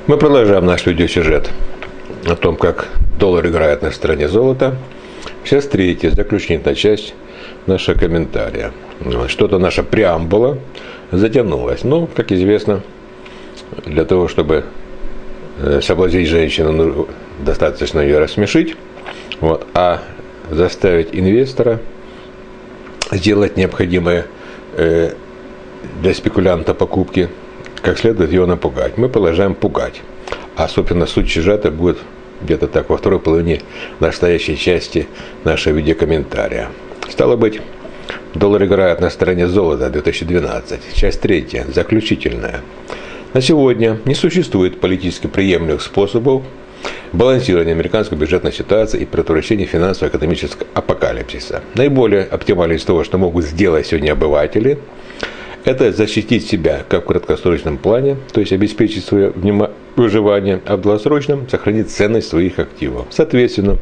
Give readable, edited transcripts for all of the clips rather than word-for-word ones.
Мы продолжаем наш видеосюжет о том, как доллар играет на стороне золота. Сейчас третья, заключительная часть нашего комментария. Что-то наша преамбула затянулась. Но, как известно, для того, чтобы соблазнить женщину, достаточно ее рассмешить, а заставить инвестора сделать необходимое для спекулянта покупки, как следует его напугать. Мы продолжаем пугать. А, собственно, суть сюжета будет где-то так во второй половине настоящей части нашего видеокомментария. Стало быть, доллар играет на стороне золота 2012. Часть третья, заключительная. На сегодня не существует политически приемлемых способов балансирования американской бюджетной ситуации и предотвращения финансово-экономического апокалипсиса. Наиболее оптимальное из того, что могут сделать сегодня обыватели, это защитить себя как в краткосрочном плане, то есть обеспечить свое выживание, а в долгосрочном сохранить ценность своих активов. Соответственно,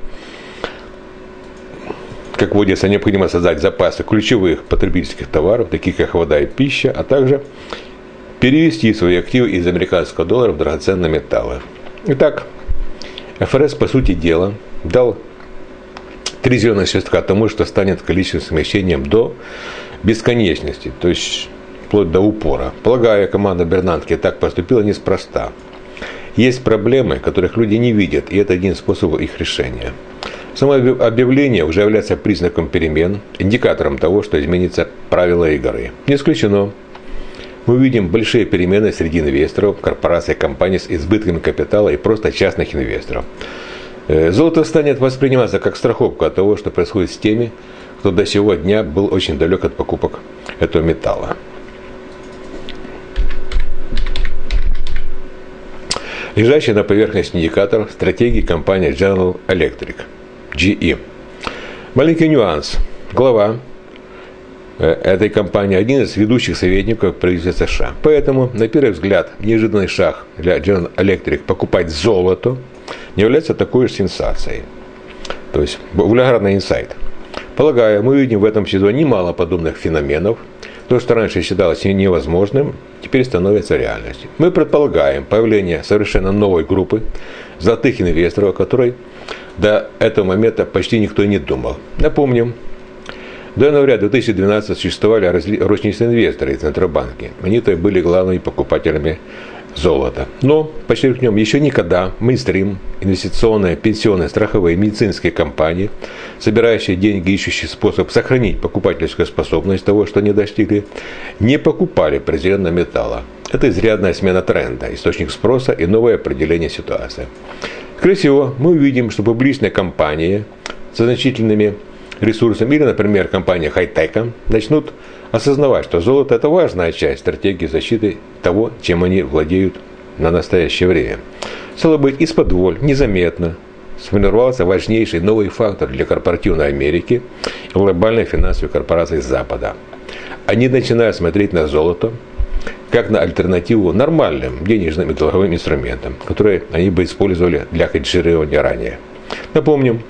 как водится, необходимо создать запасы ключевых потребительских товаров, таких как вода и пища, а также перевести свои активы из американского доллара в драгоценные металлы. Итак, ФРС, по сути дела, дал 3 зеленых свистка тому, что станет количественным смещением до бесконечности, то есть вплоть до упора. Полагаю, команда Бернанке так поступила неспроста. Есть проблемы, которых люди не видят, и это один из способов их решения. Само объявление уже является признаком перемен, индикатором того, что изменится правила игры. Не исключено. Мы увидим большие перемены среди инвесторов, корпораций, компаний с избытками капитала и просто частных инвесторов. Золото станет восприниматься как страховка от того, что происходит с теми, кто до сего дня был очень далек от покупок этого металла. Лежащий на поверхности индикатор стратегии компании General Electric, GE. Маленький нюанс. Глава этой компании один из ведущих советников правительства США. Поэтому, на первый взгляд, неожиданный шаг для General Electric покупать золото не является такой же сенсацией. То есть, вульгарный инсайт. Полагаю, мы видим в этом сезоне немало подобных феноменов. То, что раньше считалось невозможным, теперь становится реальностью. Мы предполагаем появление совершенно новой группы золотых инвесторов, о которой до этого момента почти никто не думал. Напомним, до января 2012 существовали розничные инвесторы из Центробанка. Они-то были главными покупателями золота. Но, подчеркнем, еще никогда мейнстрим, инвестиционные, пенсионные, страховые, медицинские компании, собирающие деньги, ищущие способ сохранить покупательскую способность того, что они достигли, не покупали презренного металла. Это изрядная смена тренда, источник спроса и новое определение ситуации. Скорее всего, мы увидим, что публичные компании со значительными ресурсами, или, например, компания Хайтека, начнут осознавать, что золото – это важная часть стратегии защиты того, чем они владеют на настоящее время. Стало быть, из-под незаметно сформировался важнейший новый фактор для корпоративной Америки и глобальной финансовой корпорации Запада. Они начинают смотреть на золото как на альтернативу нормальным денежным и долговым инструментам, которые они бы использовали для хеджирования ранее. Напомним,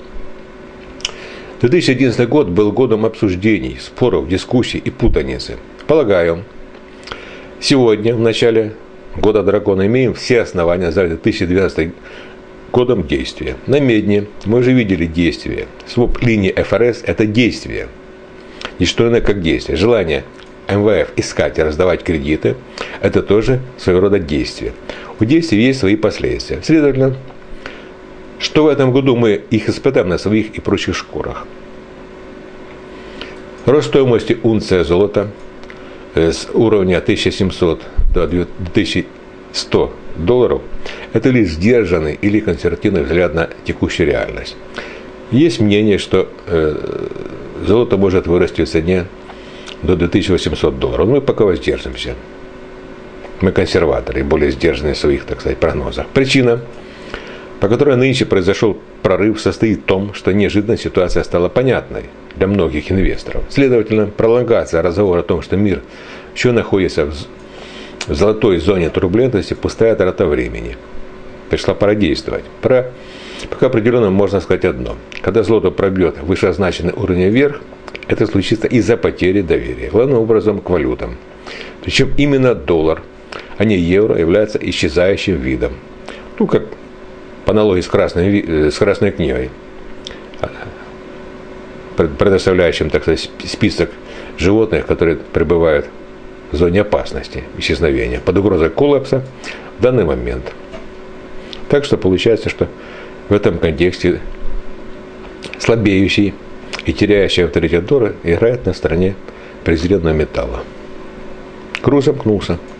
2011 год был годом обсуждений, споров, дискуссий и путаницы. Полагаю, сегодня, в начале года дракона, имеем все основания назвать 2012 годом действия. На медне мы уже видели действие. Своп-линия ФРС – это действие. Не что иное, как действие. Желание МВФ искать и раздавать кредиты – это тоже своего рода действие. У действий есть свои последствия. Следовательно, что в этом году мы их испытаем на своих и прочих шкурах. Рост стоимости унция золота с уровня 1700 до 2100 долларов – это лишь сдержанный или консервативный взгляд на текущую реальность. Есть мнение, что золото может вырасти в цене до 2800 долларов. Мы пока воздержимся. Мы консерваторы, более сдержанные в своих, так сказать, прогнозах. Причина, по которой нынче произошел прорыв, состоит в том, что неожиданно ситуация стала понятной для многих инвесторов. Следовательно, пролонгация разговора о том, что мир еще находится в золотой зоне турбулентности, пустая трата времени. Пришла пора действовать. Пока определенно можно сказать одно. Когда золото пробьет вышеозначенный уровень вверх, это случится из-за потери доверия, главным образом к валютам. Причем именно доллар, а не евро, является исчезающим видом. Ну, как по аналогии с Красной книгой, предоставляющим, так сказать, список животных, которые пребывают в зоне опасности исчезновения, под угрозой коллапса в данный момент. Так что получается, что в этом контексте слабеющий и теряющий авторитет доллар играет на стороне презренного металла. Круг замкнулся.